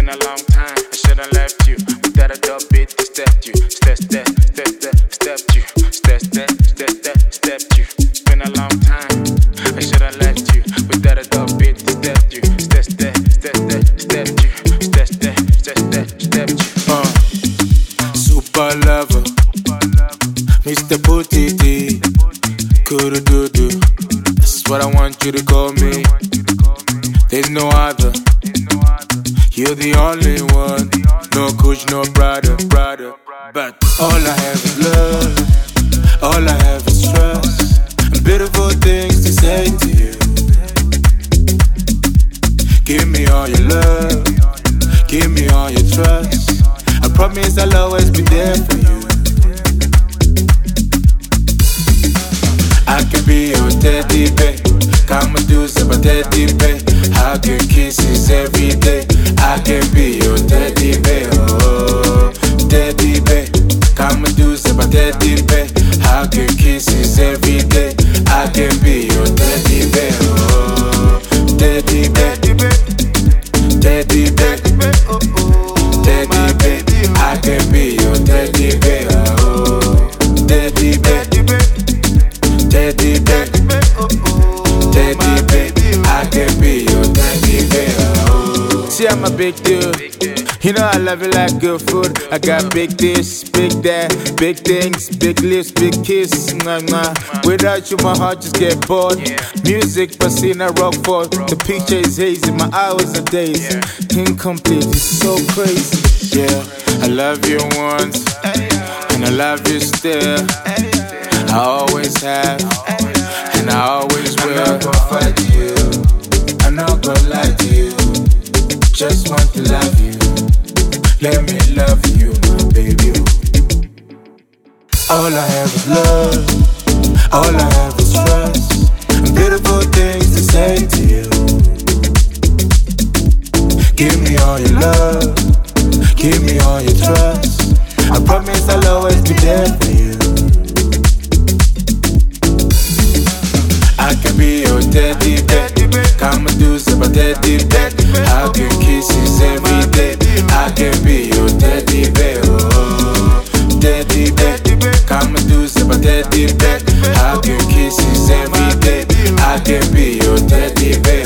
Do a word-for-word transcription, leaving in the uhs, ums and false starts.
been a long time. I should've left you without a double bit to step you. Step, step, step, step, step you. Step, step, step, step, step you. It's been a long time. I should've left you without a double bit to step you. Step, step, step, step, step you. Step, step, step, step, step you. Uh, super lover, Mister Booty, Kudu Dudu. That's what I want you to call me. There's no other. You're the only one. No coach, no brother, brother. But all I have is love. All I have is trust. And beautiful things to say to you. Give me all your love. Give me all your trust. I promise I'll always be there for you. I can be your teddy bear. Come and do some teddy bear. Hug and kisses every day. I can be your teddy bear. Oh, teddy bear. Come and do some teddy bear. Hug and kisses every day. I can be your teddy bear. Oh, teddy bear. Teddy bear. Teddy bear. I can be your teddy bear. Oh, teddy bear. Teddy bear. Teddy bear. I can be your teddy bear. Oh. See, I'm a big dude. You know I love you like good food. I got big this, big that, big things, big lips, big kiss. Mwah, mwah. Without you, my heart just get bored. Music, Basina, Rockford. The picture is hazy, my hours are days. Incomplete, it's so crazy. Yeah, I love you once, and I love you still. I always have, and I always will. I'm not gonna fight you, I'm not gonna lie to you. Just want to love you, let me love you, my baby. All I have is love, all I have is trust, and beautiful things to say to you. Give me all your love, give me all your trust. I promise I'll always be there for you. I can be your teddy bear. Come and do some teddy bear. I can kisses every day. I can be your teddy bear. Oh, teddy bear. Come and do some teddy bear. I can kisses every day. I can be your teddy bear.